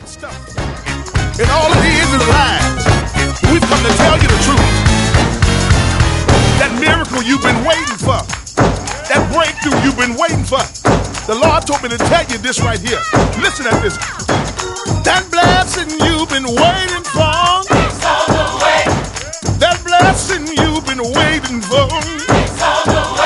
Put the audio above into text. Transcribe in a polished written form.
stuff. And all it is lies. We've come to tell you the truth. That miracle you've been waiting for. That breakthrough you've been waiting for. The Lord told me to tell you this right here. Listen at this. That blessing you've been waiting for. It's on the way. That blessing you've been waiting for. It's on the way.